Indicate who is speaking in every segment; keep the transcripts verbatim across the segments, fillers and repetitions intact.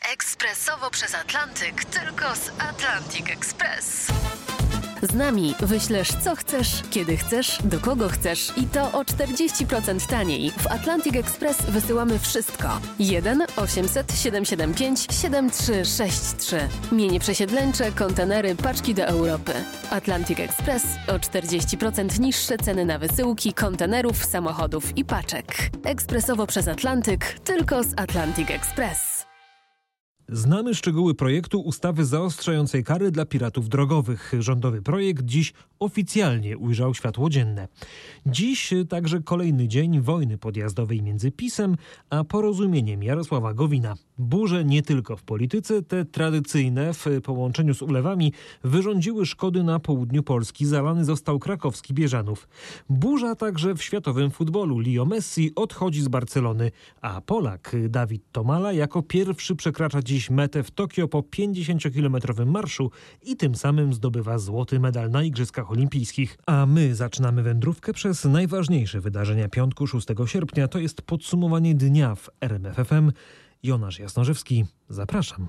Speaker 1: Ekspresowo przez Atlantyk, tylko z Atlantic Express.
Speaker 2: Z nami wyślesz co chcesz, kiedy chcesz, do kogo chcesz i to o czterdzieści procent taniej. W Atlantic Express wysyłamy wszystko. jeden osiemset siedemset siedemdziesiąt pięć siedemdziesiąt trzy sześćdziesiąt trzy. Mienie przesiedleńcze, kontenery, paczki do Europy. Atlantic Express o czterdzieści procent niższe ceny na wysyłki, kontenerów, samochodów i paczek. Ekspresowo przez Atlantyk, tylko z Atlantic Express.
Speaker 3: Znamy szczegóły projektu ustawy zaostrzającej kary dla piratów drogowych. Rządowy projekt dziś oficjalnie ujrzał światło dzienne. Dziś także kolejny dzień wojny podjazdowej między PiS-em a Porozumieniem Jarosława Gowina. Burze nie tylko w polityce, te tradycyjne w połączeniu z ulewami wyrządziły szkody na południu Polski. Zalany został krakowski Bieżanów. Burza także w światowym futbolu. Leo Messi odchodzi z Barcelony, a Polak Dawid Tomala jako pierwszy przekracza dziś metę w Tokio po pięćdziesięciokilometrowym marszu i tym samym zdobywa złoty medal na Igrzyskach Olimpijskich. A my zaczynamy wędrówkę przez najważniejsze wydarzenia piątku szóstego sierpnia. To jest podsumowanie dnia w R M F F M. Jonasz Jasnorzewski, zapraszam.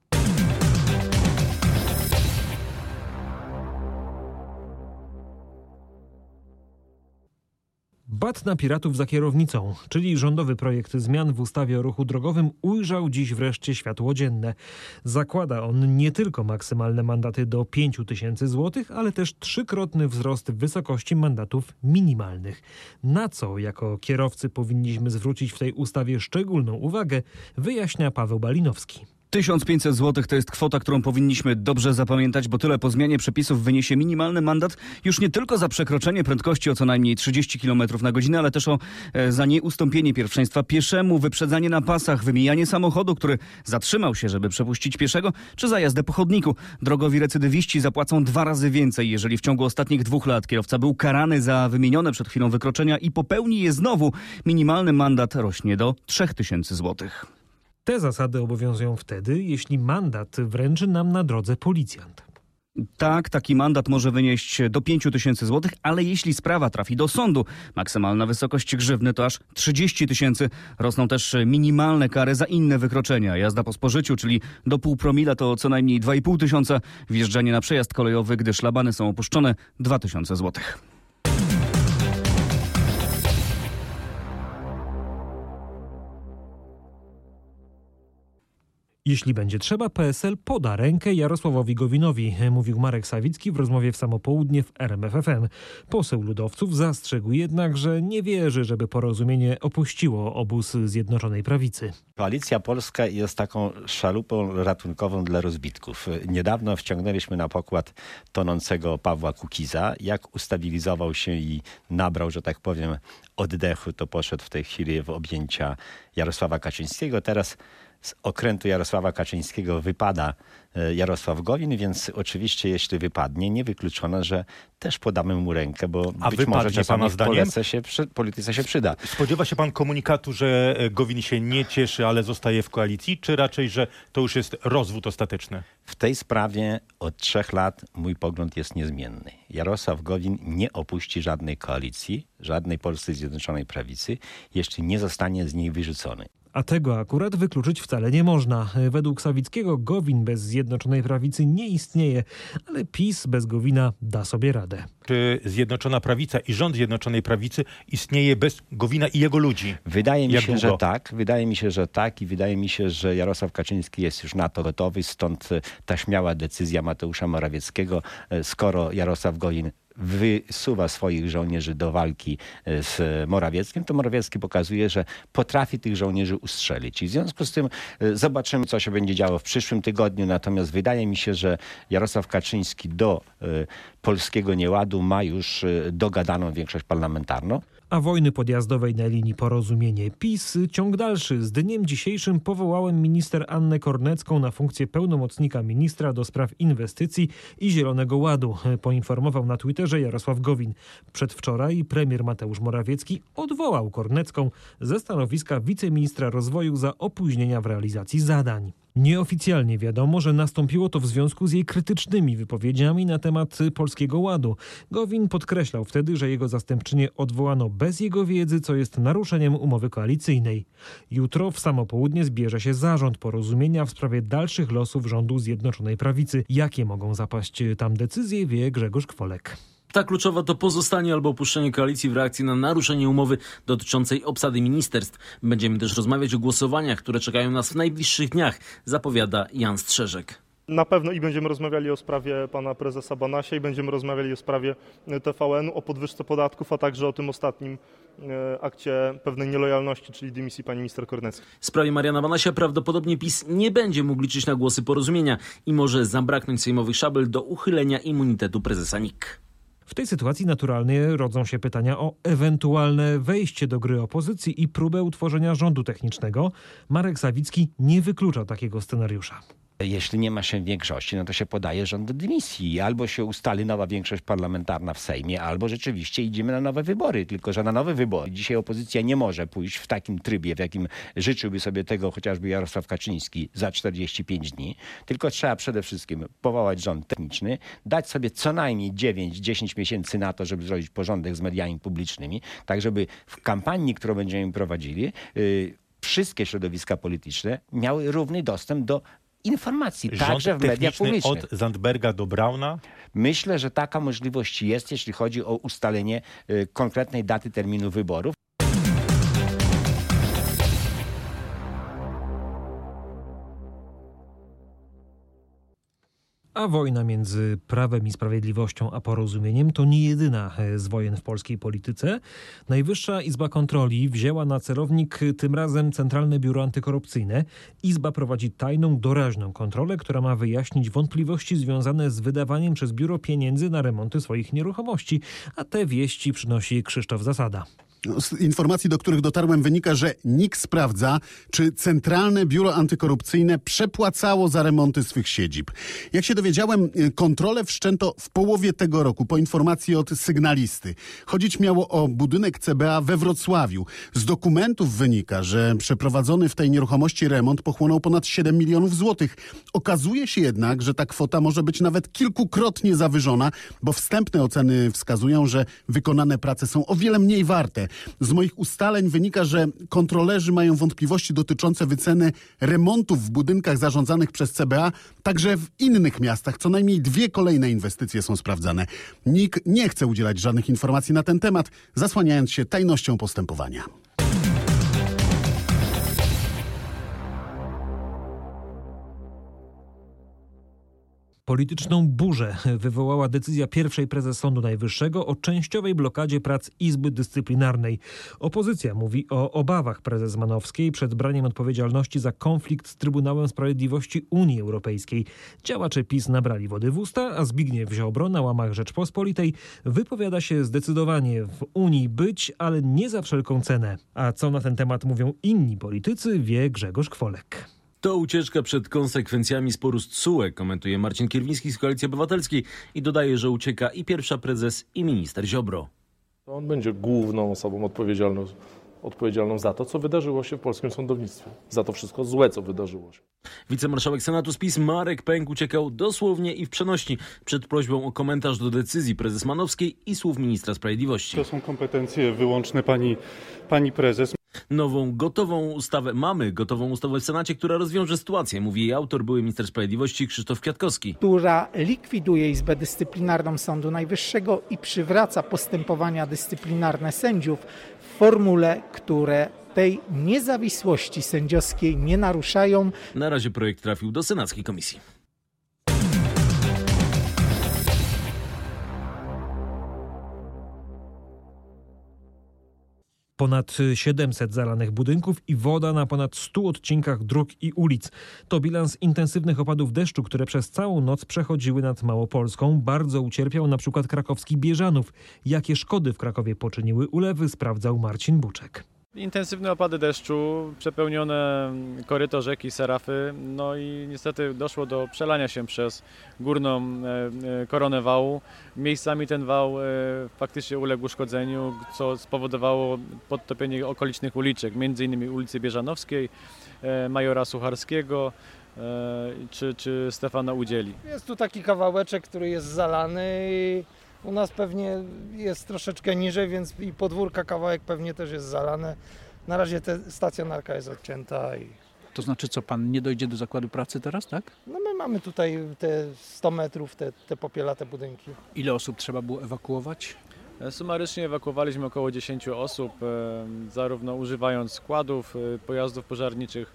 Speaker 3: Bat na piratów za kierownicą, czyli rządowy projekt zmian w ustawie o ruchu drogowym, ujrzał dziś wreszcie światło dzienne. Zakłada on nie tylko maksymalne mandaty do pięć tysięcy złotych, ale też trzykrotny wzrost wysokości mandatów minimalnych. Na co jako kierowcy powinniśmy zwrócić w tej ustawie szczególną uwagę, wyjaśnia Paweł Balinowski.
Speaker 4: tysiąc pięćset złotych to jest kwota, którą powinniśmy dobrze zapamiętać, bo tyle po zmianie przepisów wyniesie minimalny mandat już nie tylko za przekroczenie prędkości o co najmniej trzydzieści kilometrów na godzinę, ale też o e, za nieustąpienie pierwszeństwa pieszemu, wyprzedzanie na pasach, wymijanie samochodu, który zatrzymał się, żeby przepuścić pieszego, czy za jazdę po chodniku. Drogowi recydywiści zapłacą dwa razy więcej, jeżeli w ciągu ostatnich dwóch lat kierowca był karany za wymienione przed chwilą wykroczenia i popełni je znowu. Minimalny mandat rośnie do trzy tysiące złotych.
Speaker 3: Te zasady obowiązują wtedy, jeśli mandat wręczy nam na drodze policjant.
Speaker 4: Tak, taki mandat może wynieść do pięć tysięcy złotych, ale jeśli sprawa trafi do sądu, maksymalna wysokość grzywny to aż trzydzieści tysięcy. Rosną też minimalne kary za inne wykroczenia. Jazda po spożyciu, czyli do pół promila to co najmniej dwa i pół tysiąca. Wjeżdżanie na przejazd kolejowy, gdy szlabany są opuszczone, dwa tysiące złotych.
Speaker 3: Jeśli będzie trzeba, P S L poda rękę Jarosławowi Gowinowi, mówił Marek Sawicki w rozmowie w Samo Południe w R M F F M. Poseł ludowców zastrzegł jednak, że nie wierzy, żeby Porozumienie opuściło obóz Zjednoczonej Prawicy.
Speaker 5: Koalicja Polska jest taką szalupą ratunkową dla rozbitków. Niedawno wciągnęliśmy na pokład tonącego Pawła Kukiza. Jak ustabilizował się i nabrał, że tak powiem, oddechu, to poszedł w tej chwili w objęcia Jarosława Kaczyńskiego. Teraz z okrętu Jarosława Kaczyńskiego wypada Jarosław Gowin, więc oczywiście jeśli wypadnie, niewykluczone, że też podamy mu rękę, bo
Speaker 6: A
Speaker 5: być może czasami w polityce się, polityce się przyda.
Speaker 6: Spodziewa się pan komunikatu, że Gowin się nie cieszy, ale zostaje w koalicji, czy raczej, że to już jest rozwód ostateczny?
Speaker 5: W tej sprawie od trzech lat mój pogląd jest niezmienny. Jarosław Gowin nie opuści żadnej koalicji, żadnej Polskiej Zjednoczonej Prawicy, jeśli nie zostanie z niej wyrzucony.
Speaker 3: A tego akurat wykluczyć wcale nie można. Według Sawickiego Gowin bez Zjednoczonej Prawicy nie istnieje, ale PiS bez Gowina da sobie radę.
Speaker 6: Czy Zjednoczona Prawica i rząd Zjednoczonej Prawicy istnieje bez Gowina i jego ludzi?
Speaker 5: Wydaje mi
Speaker 6: Jak
Speaker 5: się,
Speaker 6: długo?
Speaker 5: że tak. Wydaje mi się, że tak i wydaje mi się, że Jarosław Kaczyński jest już na to gotowy, stąd ta śmiała decyzja Mateusza Morawieckiego, skoro Jarosław Gowin wysuwa swoich żołnierzy do walki z Morawieckim, to Morawiecki pokazuje, że potrafi tych żołnierzy ustrzelić. I w związku z tym zobaczymy, co się będzie działo w przyszłym tygodniu. Natomiast wydaje mi się, że Jarosław Kaczyński do y, polskiego nieładu ma już y, dogadaną większość parlamentarną.
Speaker 3: A wojny podjazdowej na linii Porozumienie PiS ciąg dalszy. Z dniem dzisiejszym powołałem minister Annę Kornecką na funkcję pełnomocnika ministra do spraw inwestycji i Zielonego Ładu, poinformował na Twitterze Jarosław Gowin. Przedwczoraj premier Mateusz Morawiecki odwołał Kornecką ze stanowiska wiceministra rozwoju za opóźnienia w realizacji zadań. Nieoficjalnie wiadomo, że nastąpiło to w związku z jej krytycznymi wypowiedziami na temat Polskiego Ładu. Gowin podkreślał wtedy, że jego zastępczynię odwołano bez jego wiedzy, co jest naruszeniem umowy koalicyjnej. Jutro w samo południe zbierze się zarząd porozumienia w sprawie dalszych losów rządu Zjednoczonej Prawicy. Jakie mogą zapaść tam decyzje, wie Grzegorz Kwolek.
Speaker 7: Ta kluczowa to pozostanie albo opuszczenie koalicji w reakcji na naruszenie umowy dotyczącej obsady ministerstw. Będziemy też rozmawiać o głosowaniach, które czekają nas w najbliższych dniach, zapowiada Jan Strzeżek.
Speaker 8: Na pewno i będziemy rozmawiali o sprawie pana prezesa Banasia i będziemy rozmawiali o sprawie T V N-u, o podwyżce podatków, a także o tym ostatnim akcie pewnej nielojalności, czyli dymisji pani minister Korneckiej.
Speaker 7: W sprawie Mariana Banasia prawdopodobnie PiS nie będzie mógł liczyć na głosy porozumienia i może zabraknąć sejmowych szabel do uchylenia immunitetu prezesa N I K.
Speaker 3: W tej sytuacji naturalnie rodzą się pytania o ewentualne wejście do gry opozycji i próbę utworzenia rządu technicznego. Marek Sawicki nie wyklucza takiego scenariusza.
Speaker 5: Jeśli nie ma się większości, no to się podaje rząd do dymisji. Albo się ustali nowa większość parlamentarna w Sejmie, albo rzeczywiście idziemy na nowe wybory. Tylko że na nowe wybory dzisiaj opozycja nie może pójść w takim trybie, w jakim życzyłby sobie tego chociażby Jarosław Kaczyński za czterdzieści pięć dni. Tylko trzeba przede wszystkim powołać rząd techniczny, dać sobie co najmniej dziewięć do dziesięciu miesięcy na to, żeby zrobić porządek z mediami publicznymi, tak żeby w kampanii, którą będziemy prowadzili, yy, wszystkie środowiska polityczne miały równy dostęp do informacji,
Speaker 6: Rząd
Speaker 5: także w mediach publicznych.
Speaker 6: Od Zandberga do Brauna?
Speaker 5: Myślę, że taka możliwość jest, jeśli chodzi o ustalenie y, konkretnej daty terminu wyborów.
Speaker 3: A wojna między Prawem i Sprawiedliwością a Porozumieniem to nie jedyna z wojen w polskiej polityce. Najwyższa Izba Kontroli wzięła na celownik tym razem Centralne Biuro Antykorupcyjne. Izba prowadzi tajną, doraźną kontrolę, która ma wyjaśnić wątpliwości związane z wydawaniem przez biuro pieniędzy na remonty swoich nieruchomości. A te wieści przynosi Krzysztof Zasada.
Speaker 9: Z informacji, do których dotarłem, wynika, że N I K sprawdza, czy Centralne Biuro Antykorupcyjne przepłacało za remonty swych siedzib. Jak się dowiedziałem, kontrolę wszczęto w połowie tego roku, po informacji od sygnalisty. Chodzić miało o budynek C B A we Wrocławiu. Z dokumentów wynika, że przeprowadzony w tej nieruchomości remont pochłonął ponad siedem milionów złotych. Okazuje się jednak, że ta kwota może być nawet kilkukrotnie zawyżona, bo wstępne oceny wskazują, że wykonane prace są o wiele mniej warte. Z moich ustaleń wynika, że kontrolerzy mają wątpliwości dotyczące wyceny remontów w budynkach zarządzanych przez C B A, także w innych miastach. Co najmniej dwie kolejne inwestycje są sprawdzane. N I K nie chce udzielać żadnych informacji na ten temat, zasłaniając się tajnością postępowania.
Speaker 3: Polityczną burzę wywołała decyzja pierwszej prezes Sądu Najwyższego o częściowej blokadzie prac Izby Dyscyplinarnej. Opozycja mówi o obawach prezes Manowskiej przed braniem odpowiedzialności za konflikt z Trybunałem Sprawiedliwości Unii Europejskiej. Działacze PiS nabrali wody w usta, a Zbigniew Ziobro na łamach Rzeczpospolitej wypowiada się zdecydowanie: w Unii być, ale nie za wszelką cenę. A co na ten temat mówią inni politycy, wie Grzegorz Kwolek.
Speaker 7: To ucieczka przed konsekwencjami sporu z T S U E, komentuje Marcin Kierwiński z Koalicji Obywatelskiej i dodaje, że ucieka i pierwsza prezes, i minister Ziobro.
Speaker 10: On będzie główną osobą odpowiedzialną, odpowiedzialną za to, co wydarzyło się w polskim sądownictwie. Za to wszystko złe, co wydarzyło się.
Speaker 7: Wicemarszałek Senatu z PiS Marek Pęk uciekał dosłownie i w przenośni przed prośbą o komentarz do decyzji prezes Manowskiej i słów ministra sprawiedliwości.
Speaker 11: To są kompetencje wyłączne pani, pani prezes.
Speaker 7: Nową, gotową ustawę, mamy gotową ustawę w Senacie, która rozwiąże sytuację, mówi jej autor, były minister sprawiedliwości Krzysztof Kwiatkowski.
Speaker 12: Która likwiduje Izbę Dyscyplinarną Sądu Najwyższego i przywraca postępowania dyscyplinarne sędziów w formule, które tej niezawisłości sędziowskiej nie naruszają.
Speaker 7: Na razie projekt trafił do senackiej komisji.
Speaker 3: Ponad siedemset zalanych budynków i woda na ponad stu odcinkach dróg i ulic. To bilans intensywnych opadów deszczu, które przez całą noc przechodziły nad Małopolską. Bardzo ucierpiał na przykład krakowski Bieżanów. Jakie szkody w Krakowie poczyniły ulewy, sprawdzał Marcin Buczek.
Speaker 13: Intensywne opady deszczu, przepełnione koryto rzeki Serafy, no i niestety doszło do przelania się przez górną koronę wału. Miejscami ten wał faktycznie uległ uszkodzeniu, co spowodowało podtopienie okolicznych uliczek, między innymi ulicy Bieżanowskiej, Majora Sucharskiego, czy, czy Stefana udzieli.
Speaker 12: Jest tu taki kawałeczek, który jest zalany i u nas pewnie jest troszeczkę niżej, więc i podwórka kawałek pewnie też jest zalany. Na razie ta stacjonarka jest odcięta. I...
Speaker 14: To znaczy co, pan nie dojdzie do zakładu pracy teraz, tak?
Speaker 12: No my mamy tutaj te sto metrów, te, te popielate budynki.
Speaker 14: Ile osób trzeba było ewakuować?
Speaker 13: Sumarycznie ewakuowaliśmy około dziesięć osób, zarówno używając składów, pojazdów pożarniczych,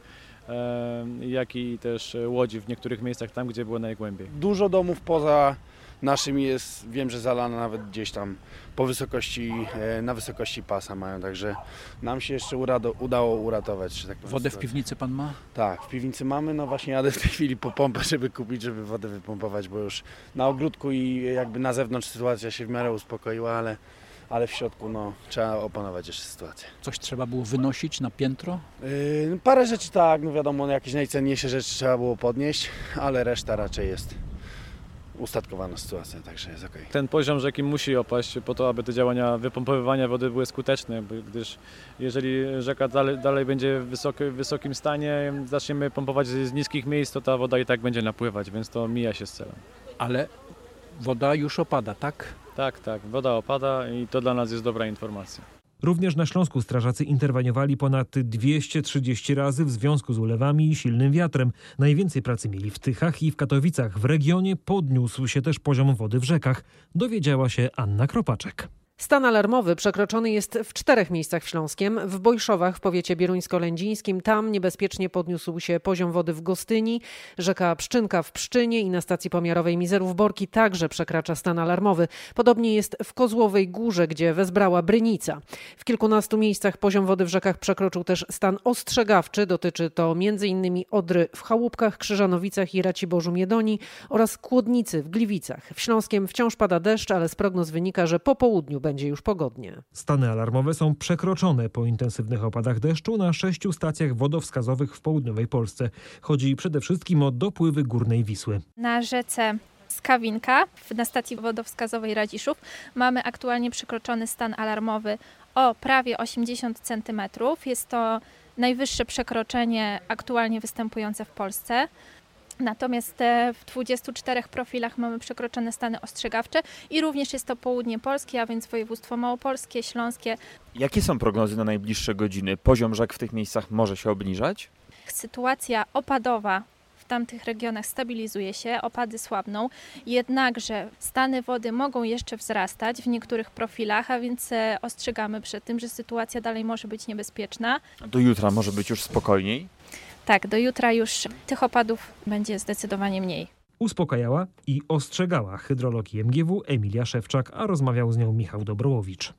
Speaker 13: jak i też łodzi w niektórych miejscach tam, gdzie było najgłębiej.
Speaker 15: Dużo domów poza naszymi jest, wiem, że zalane nawet gdzieś tam po wysokości, na wysokości pasa mają, także nam się jeszcze urado, udało uratować. Że tak powiem,
Speaker 14: wodę w piwnicy pan ma?
Speaker 15: Tak, w piwnicy mamy, no właśnie jadę w tej chwili po pompę, żeby kupić, żeby wodę wypompować, bo już na ogródku i jakby na zewnątrz sytuacja się w miarę uspokoiła, ale, ale w środku no, trzeba opanować jeszcze sytuację.
Speaker 14: Coś trzeba było wynosić na piętro?
Speaker 15: Yy, parę rzeczy tak, no wiadomo, jakieś najcenniejsze rzeczy trzeba było podnieść, ale reszta raczej jest ustatkowana sytuacja, także jest okej.
Speaker 13: Ten poziom rzeki musi opaść po to, aby te działania wypompowywania wody były skuteczne, gdyż jeżeli rzeka dalej, dalej będzie w wysoki, wysokim stanie, zaczniemy pompować z niskich miejsc, to ta woda i tak będzie napływać, więc to mija się z celem.
Speaker 14: Ale woda już opada, tak?
Speaker 13: Tak, tak, woda opada i to dla nas jest dobra informacja.
Speaker 3: Również na Śląsku strażacy interweniowali ponad dwieście trzydzieści razy w związku z ulewami i silnym wiatrem. Najwięcej pracy mieli w Tychach i w Katowicach. W regionie podniósł się też poziom wody w rzekach. Dowiedziała się Anna Kropaczek.
Speaker 16: Stan alarmowy przekroczony jest w czterech miejscach w Śląskiem. W Bojszowach w powiecie bieruńsko-lędzińskim. Tam niebezpiecznie podniósł się poziom wody w Gostyni. Rzeka Pszczynka w Pszczynie i na stacji pomiarowej Mizerów Borki także przekracza stan alarmowy. Podobnie jest w Kozłowej Górze, gdzie wezbrała Brynica. W kilkunastu miejscach poziom wody w rzekach przekroczył też stan ostrzegawczy. Dotyczy to m.in. Odry w Chałupkach, Krzyżanowicach i Raciborzu Miedonii oraz Kłodnicy w Gliwicach. W Śląskiem wciąż pada deszcz, ale z prognoz wynika, że po południu będzie już pogodnie.
Speaker 3: Stany alarmowe są przekroczone po intensywnych opadach deszczu na sześciu stacjach wodowskazowych w południowej Polsce. Chodzi przede wszystkim o dopływy Górnej Wisły.
Speaker 17: Na rzece Skawinka, na stacji wodowskazowej Radziszów, mamy aktualnie przekroczony stan alarmowy o prawie osiemdziesiąt centymetrów. Jest to najwyższe przekroczenie aktualnie występujące w Polsce. Natomiast w dwudziestu czterech profilach mamy przekroczone stany ostrzegawcze i również jest to południe Polskie, a więc województwo małopolskie, śląskie.
Speaker 18: Jakie są prognozy na najbliższe godziny? Poziom rzek w tych miejscach może się obniżać?
Speaker 17: Sytuacja opadowa w tamtych regionach stabilizuje się, opady słabną, jednakże stany wody mogą jeszcze wzrastać w niektórych profilach, a więc ostrzegamy przed tym, że sytuacja dalej może być niebezpieczna.
Speaker 18: Do jutra może być już spokojniej?
Speaker 17: Tak, do jutra już tych opadów będzie zdecydowanie mniej.
Speaker 3: Uspokajała i ostrzegała hydrolog I M G W Emilia Szewczak, a rozmawiał z nią Michał Dobrołowicz.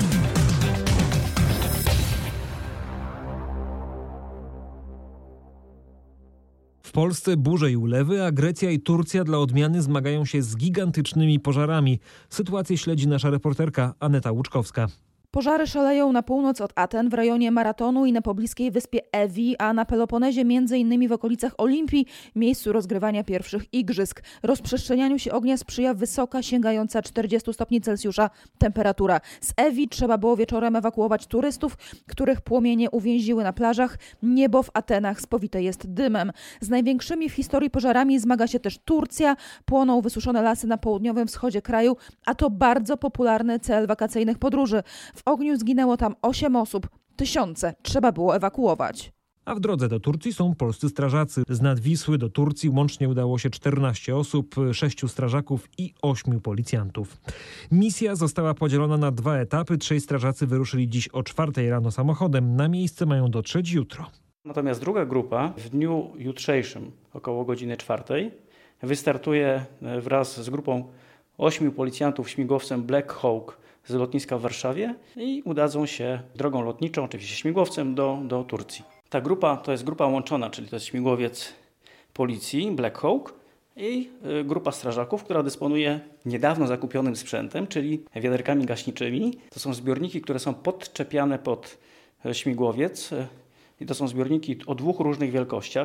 Speaker 3: W Polsce burze i ulewy, a Grecja i Turcja dla odmiany zmagają się z gigantycznymi pożarami. Sytuację śledzi nasza reporterka Aneta Łuczkowska.
Speaker 19: Pożary szaleją na północ od Aten, w rejonie Maratonu i na pobliskiej wyspie Ewi, a na Peloponezie między innymi w okolicach Olimpii, miejscu rozgrywania pierwszych igrzysk. Rozprzestrzenianiu się ognia sprzyja wysoka, sięgająca czterdziestu stopni Celsjusza temperatura. Z Ewi trzeba było wieczorem ewakuować turystów, których płomienie uwięziły na plażach. Niebo w Atenach spowite jest dymem. Z największymi w historii pożarami zmaga się też Turcja. Płoną wysuszone lasy na południowym wschodzie kraju, a to bardzo popularny cel wakacyjnych podróży. W ogniu zginęło tam osiem osób. Tysiące trzeba było ewakuować.
Speaker 3: A w drodze do Turcji są polscy strażacy. Z nad Wisły do Turcji łącznie udało się czternaście osób, sześciu strażaków i ośmiu policjantów. Misja została podzielona na dwa etapy. Trzej strażacy wyruszyli dziś o czwartej rano samochodem. Na miejsce mają dotrzeć jutro.
Speaker 20: Natomiast druga grupa w dniu jutrzejszym około godziny czwartej wystartuje wraz z grupą ośmiu policjantów śmigłowcem Black Hawk z lotniska w Warszawie i udadzą się drogą lotniczą, oczywiście śmigłowcem, do, do Turcji. Ta grupa to jest grupa łączona, czyli to jest śmigłowiec policji Black Hawk i grupa strażaków, która dysponuje niedawno zakupionym sprzętem, czyli wiaderkami gaśniczymi. To są zbiorniki, które są podczepiane pod śmigłowiec i to są zbiorniki o dwóch różnych wielkościach.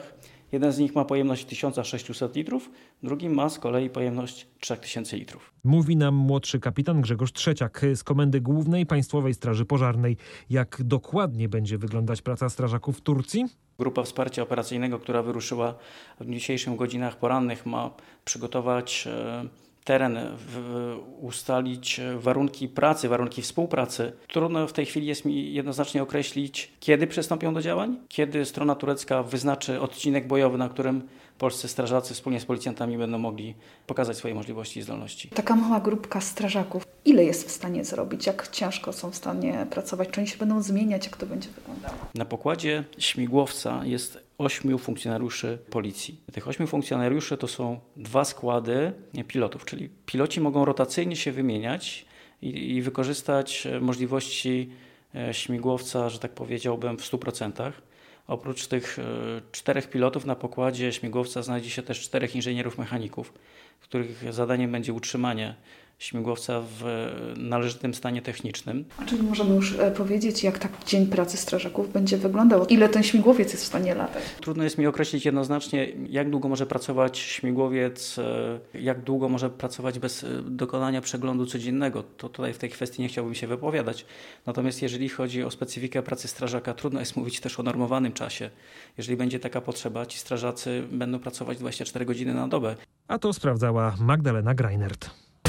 Speaker 20: Jeden z nich ma pojemność tysiąc sześćset litrów, drugi ma z kolei pojemność trzy tysiące litrów.
Speaker 3: Mówi nam młodszy kapitan Grzegorz Trzeciak z Komendy Głównej Państwowej Straży Pożarnej. Jak dokładnie będzie wyglądać praca strażaków w Turcji?
Speaker 20: Grupa wsparcia operacyjnego, która wyruszyła w dzisiejszych godzinach porannych, ma przygotować teren, w, ustalić warunki pracy, warunki współpracy. Trudno w tej chwili jest mi jednoznacznie określić, kiedy przystąpią do działań, kiedy strona turecka wyznaczy odcinek bojowy, na którym polscy strażacy wspólnie z policjantami będą mogli pokazać swoje możliwości i zdolności.
Speaker 21: Taka mała grupka strażaków, ile jest w stanie zrobić? Jak ciężko są w stanie pracować? Czy oni się będą zmieniać? Jak to będzie wyglądało?
Speaker 20: Na pokładzie śmigłowca jest ośmiu funkcjonariuszy policji. Tych ośmiu funkcjonariuszy to są dwa składy pilotów, czyli piloci mogą rotacyjnie się wymieniać i, i wykorzystać możliwości śmigłowca, że tak powiedziałbym, w stu procentach. Oprócz tych czterech pilotów na pokładzie śmigłowca znajdzie się też czterech inżynierów mechaników, których zadaniem będzie utrzymanie śmigłowca w należytym stanie technicznym.
Speaker 21: A czyli możemy już powiedzieć, jak taki dzień pracy strażaków będzie wyglądał? Ile ten śmigłowiec jest w stanie latać?
Speaker 20: Trudno jest mi określić jednoznacznie, jak długo może pracować śmigłowiec, jak długo może pracować bez dokonania przeglądu codziennego. To tutaj w tej kwestii nie chciałbym się wypowiadać. Natomiast jeżeli chodzi o specyfikę pracy strażaka, trudno jest mówić też o normowanym czasie. Jeżeli będzie taka potrzeba, ci strażacy będą pracować dwadzieścia cztery godziny na dobę.
Speaker 3: A to sprawdzała Magdalena Greinert.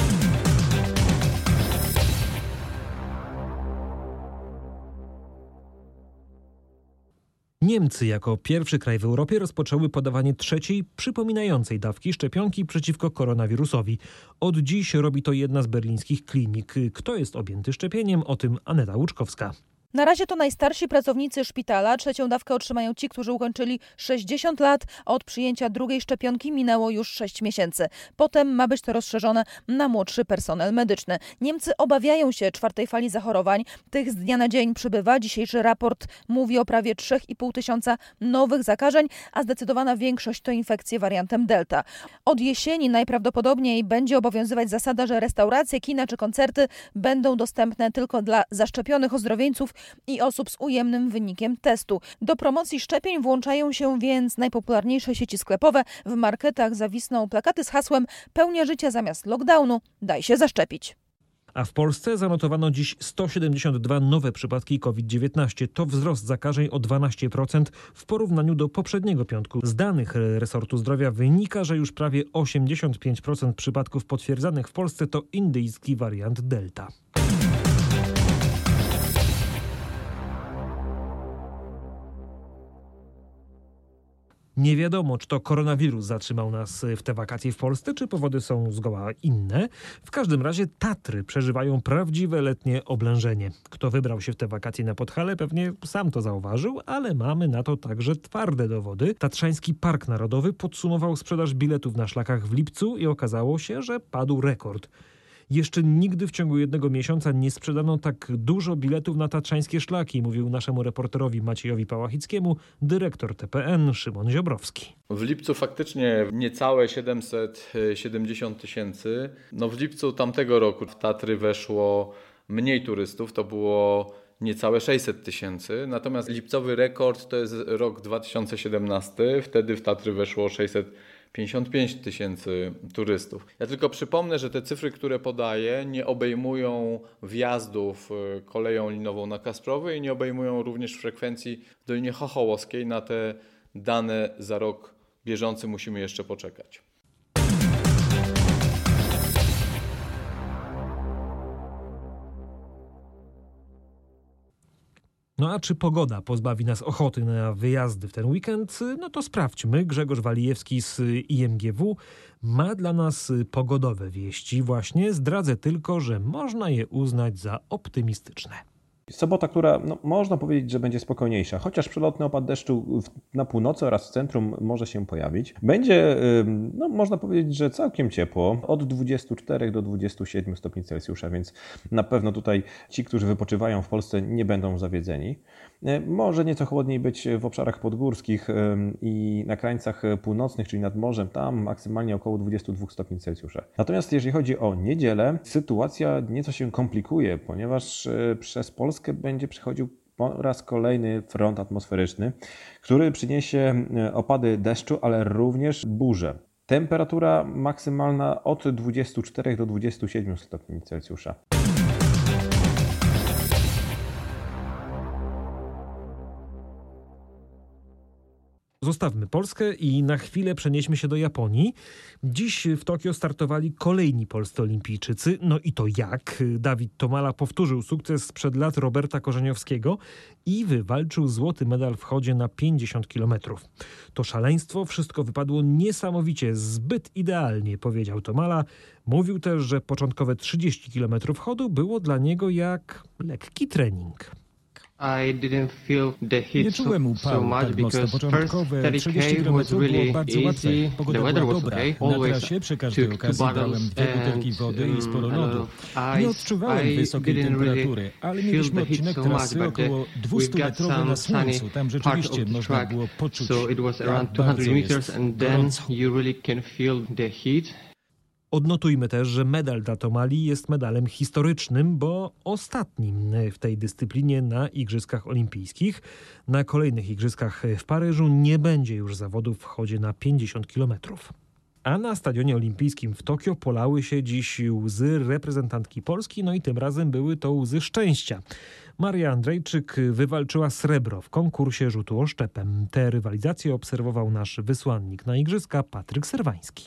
Speaker 3: Niemcy jako pierwszy kraj w Europie rozpoczęły podawanie trzeciej, przypominającej dawki szczepionki przeciwko koronawirusowi. Od dziś robi to jedna z berlińskich klinik. Kto jest objęty szczepieniem? O tym Aneta Łuczkowska.
Speaker 19: Na razie to najstarsi pracownicy szpitala. Trzecią dawkę otrzymają ci, którzy ukończyli sześćdziesiąt lat, a od przyjęcia drugiej szczepionki minęło już sześć miesięcy. Potem ma być to rozszerzone na młodszy personel medyczny. Niemcy obawiają się czwartej fali zachorowań. Tych z dnia na dzień przybywa. Dzisiejszy raport mówi o prawie trzy i pół tysiąca nowych zakażeń, a zdecydowana większość to infekcje wariantem Delta. Od jesieni najprawdopodobniej będzie obowiązywać zasada, że restauracje, kina czy koncerty będą dostępne tylko dla zaszczepionych ozdrowieńców i osób z ujemnym wynikiem testu. Do promocji szczepień włączają się więc najpopularniejsze sieci sklepowe. W marketach zawisną plakaty z hasłem „Pełnia życia zamiast lockdownu, daj się zaszczepić”.
Speaker 3: A w Polsce zanotowano dziś sto siedemdziesiąt dwa nowe przypadki COVID dziewiętnaście. To wzrost zakażeń o dwanaście procent w porównaniu do poprzedniego piątku. Z danych resortu zdrowia wynika, że już prawie osiemdziesiąt pięć procent przypadków potwierdzanych w Polsce to indyjski wariant Delta. Nie wiadomo, czy to koronawirus zatrzymał nas w te wakacje w Polsce, czy powody są zgoła inne. W każdym razie Tatry przeżywają prawdziwe letnie oblężenie. Kto wybrał się w te wakacje na Podhale, pewnie sam to zauważył, ale mamy na to także twarde dowody. Tatrzański Park Narodowy podsumował sprzedaż biletów na szlakach w lipcu i okazało się, że padł rekord. Jeszcze nigdy w ciągu jednego miesiąca nie sprzedano tak dużo biletów na tatrzańskie szlaki, mówił naszemu reporterowi Maciejowi Pałachickiemu dyrektor T P N Szymon Ziobrowski.
Speaker 22: W lipcu faktycznie niecałe siedemset siedemdziesiąt tysięcy. No w lipcu tamtego roku w Tatry weszło mniej turystów, to było niecałe sześćset tysięcy. Natomiast lipcowy rekord to jest rok dwa tysiące siedemnasty. Wtedy w Tatry weszło sześćset pięćdziesiąt pięć tysięcy turystów. Ja tylko przypomnę, że te cyfry, które podaję, nie obejmują wjazdów koleją linową na Kasprowy i nie obejmują również frekwencji w Dolinie Chochołowskiej. Na te dane za rok bieżący musimy jeszcze poczekać.
Speaker 3: No a czy pogoda pozbawi nas ochoty na wyjazdy w ten weekend? No to sprawdźmy. Grzegorz Walijewski z I M G W ma dla nas pogodowe wieści. Właśnie zdradzę tylko, że można je uznać za optymistyczne.
Speaker 23: Sobota, która no, można powiedzieć, że będzie spokojniejsza, chociaż przelotny opad deszczu na północy oraz w centrum może się pojawić. Będzie, no, można powiedzieć, że całkiem ciepło, od dwudziestu czterech do dwudziestu siedmiu stopni Celsjusza, więc na pewno tutaj ci, którzy wypoczywają w Polsce, nie będą zawiedzeni. Może nieco chłodniej być w obszarach podgórskich i na krańcach północnych, czyli nad morzem, tam maksymalnie około dwudziestu dwóch stopni Celsjusza. Natomiast jeżeli chodzi o niedzielę, sytuacja nieco się komplikuje, ponieważ przez Polskę będzie przechodził po raz kolejny front atmosferyczny, który przyniesie opady deszczu, ale również burze. Temperatura maksymalna od dwudziestu czterech do dwudziestu siedmiu stopni Celsjusza.
Speaker 3: Zostawmy Polskę i na chwilę przenieśmy się do Japonii. Dziś w Tokio startowali kolejni polscy olimpijczycy. No i to jak? Dawid Tomala powtórzył sukces sprzed lat Roberta Korzeniowskiego i wywalczył złoty medal w chodzie na pięćdziesiąt kilometrów. To szaleństwo, wszystko wypadło niesamowicie, zbyt idealnie, powiedział Tomala. Mówił też, że początkowe trzydzieści kilometrów chodu było dla niego jak lekki trening.
Speaker 1: Nie czułem upału tak mocno. Początkowe trzydzieści kilometrów było bardzo łatwe. Pogoda była dobra. Na trasie przy każdej okazji brałem dwie butelki wody i sporo lodu. Nie odczuwałem wysokiej temperatury, ale mieliśmy odcinek trasy około dwieście metrów na słońcu. Tam rzeczywiście można było poczuć, jak bardzo jest gorąco.
Speaker 3: Odnotujmy też, że medal dla Tomali jest medalem historycznym, bo ostatnim w tej dyscyplinie na Igrzyskach Olimpijskich. Na kolejnych Igrzyskach w Paryżu nie będzie już zawodów w chodzie na pięćdziesiąt kilometrów. A na Stadionie Olimpijskim w Tokio polały się dziś łzy reprezentantki Polski, no i tym razem były to łzy szczęścia. Maria Andrejczyk wywalczyła srebro w konkursie rzutu oszczepem. Tę rywalizację obserwował nasz wysłannik na Igrzyska Patryk Serwański.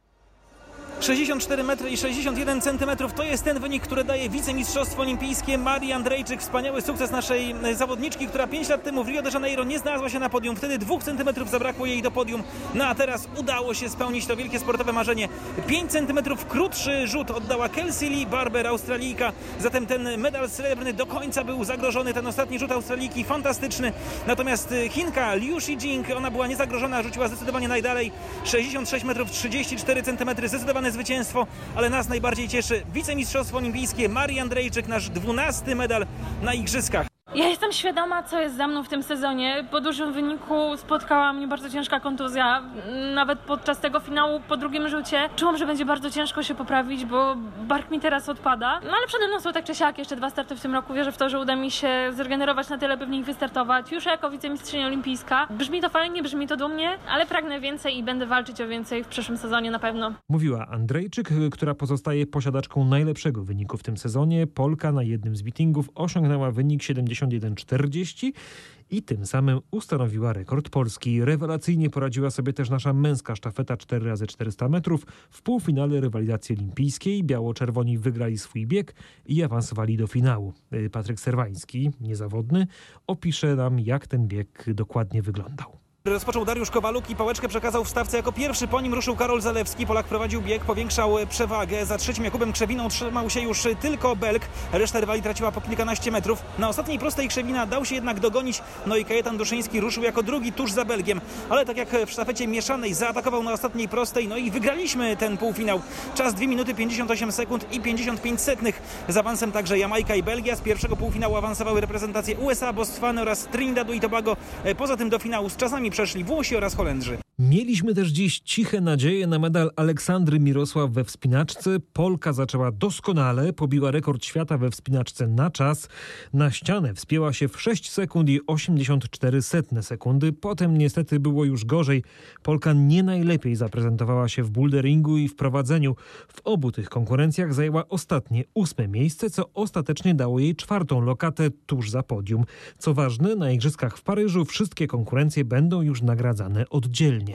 Speaker 2: sześćdziesiąt cztery metry i sześćdziesiąt jeden centymetrów to jest ten wynik, który daje wicemistrzostwo olimpijskie Marii Andrejczyk. Wspaniały sukces naszej zawodniczki, która pięć lat temu w Rio de Janeiro nie znalazła się na podium. Wtedy dwóch centymetrów zabrakło jej do podium. No a teraz udało się spełnić to wielkie sportowe marzenie. pięć centymetrów krótszy rzut oddała Kelsey Lee Barber, Australijka. Zatem ten medal srebrny do końca był zagrożony. Ten ostatni rzut Australijki fantastyczny. Natomiast Chinka Liu Shijing, ona była niezagrożona, rzuciła zdecydowanie najdalej. sześćdziesiąt sześć metrów trzydzieści cztery centymetry. Zdecydowane zwycięstwo, ale nas najbardziej cieszy wicemistrzostwo olimpijskie Marii Andrejczyk, nasz dwunasty medal na Igrzyskach.
Speaker 4: Ja jestem świadoma, co jest za mną w tym sezonie. Po dużym wyniku spotkała mnie bardzo ciężka kontuzja. Nawet podczas tego finału po drugim rzucie czułam, że będzie bardzo ciężko się poprawić, bo bark mi teraz odpada. No ale przede mną są tak czy siak jeszcze dwa starty w tym roku. Wierzę w to, że uda mi się zregenerować na tyle, by w nich wystartować. Już jako wicemistrzyni olimpijska. Brzmi to fajnie, brzmi to dumnie, ale pragnę więcej i będę walczyć o więcej w przyszłym sezonie na pewno.
Speaker 3: Mówiła Andrejczyk, która pozostaje posiadaczką najlepszego wyniku w tym sezonie. Polka na jednym z meetingów osiągnęła wynik siedemdziesiąt jeden czterdzieści i tym samym ustanowiła rekord Polski. Rewelacyjnie poradziła sobie też nasza męska sztafeta cztery razy czterysta metrów. W półfinale rywalizacji olimpijskiej biało-czerwoni wygrali swój bieg i awansowali do finału. Patryk Serwański, niezawodny, opisze nam, jak ten bieg dokładnie wyglądał.
Speaker 2: Rozpoczął Dariusz Kowaluk i pałeczkę przekazał w stawce jako pierwszy. Po nim ruszył Karol Zalewski. Polak prowadził bieg, powiększał przewagę. Za trzecim Jakubem Krzewiną trzymał się już tylko Belk. Reszta rywali traciła po kilkanaście metrów. Na ostatniej prostej Krzewina dał się jednak dogonić. No i Kajetan Duszyński ruszył jako drugi tuż za Belgiem. Ale tak jak w sztafecie mieszanej zaatakował na ostatniej prostej. No i wygraliśmy ten półfinał. Czas dwie minuty pięćdziesiąt osiem sekund i pięćdziesiąt pięć setnych. Z awansem także Jamajka i Belgia. Z pierwszego półfinału awansowały reprezentacje U S A, Botswany oraz Trinidadu i Tobago. Poza tym do finału z czasami przeszli Włosi oraz Holendrzy.
Speaker 3: Mieliśmy też dziś ciche nadzieje na medal Aleksandry Mirosław we wspinaczce. Polka zaczęła doskonale, pobiła rekord świata we wspinaczce na czas. Na ścianę wspięła się w sześć sekund i osiemdziesiąt cztery setne sekundy. Potem niestety było już gorzej. Polka nie najlepiej zaprezentowała się w boulderingu i w prowadzeniu. W obu tych konkurencjach zajęła ostatnie ósme miejsce, co ostatecznie dało jej czwartą lokatę tuż za podium. Co ważne, na Igrzyskach w Paryżu wszystkie konkurencje będą już nagradzane oddzielnie.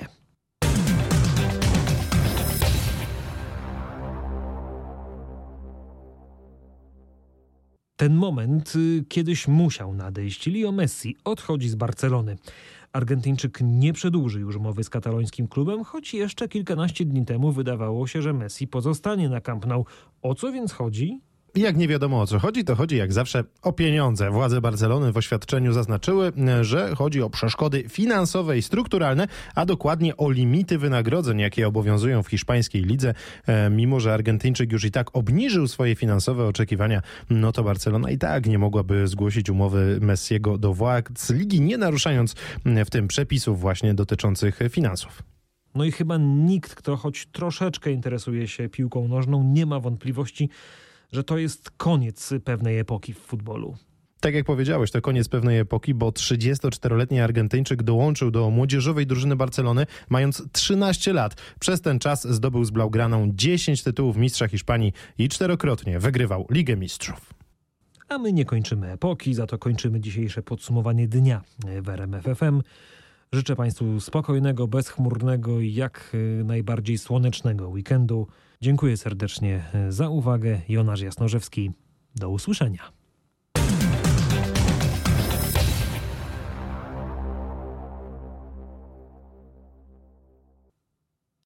Speaker 3: Ten moment kiedyś musiał nadejść. Leo Messi odchodzi z Barcelony. Argentyńczyk nie przedłuży już umowy z katalońskim klubem, choć jeszcze kilkanaście dni temu wydawało się, że Messi pozostanie na Camp Nou. O co więc chodzi?
Speaker 24: I jak nie wiadomo o co chodzi, to chodzi jak zawsze o pieniądze. Władze Barcelony w oświadczeniu zaznaczyły, że chodzi o przeszkody finansowe i strukturalne, a dokładnie o limity wynagrodzeń, jakie obowiązują w hiszpańskiej lidze. Mimo że Argentyńczyk już i tak obniżył swoje finansowe oczekiwania, no to Barcelona i tak nie mogłaby zgłosić umowy Messiego do władz ligi, nie naruszając w tym przepisów właśnie dotyczących finansów.
Speaker 3: No i chyba nikt, kto choć troszeczkę interesuje się piłką nożną, nie ma wątpliwości, że to jest koniec pewnej epoki w futbolu.
Speaker 24: Tak jak powiedziałeś, to koniec pewnej epoki, bo trzydziestoczteroletni Argentyńczyk dołączył do młodzieżowej drużyny Barcelony, mając trzynaście lat. Przez ten czas zdobył z Blaugraną dziesięć tytułów mistrza Hiszpanii i czterokrotnie wygrywał Ligę Mistrzów.
Speaker 3: A my nie kończymy epoki, za to kończymy dzisiejsze podsumowanie dnia w R M F F M. Życzę Państwu spokojnego, bezchmurnego i jak najbardziej słonecznego weekendu. Dziękuję serdecznie za uwagę. Jonasz Jasnorzewski. Do usłyszenia.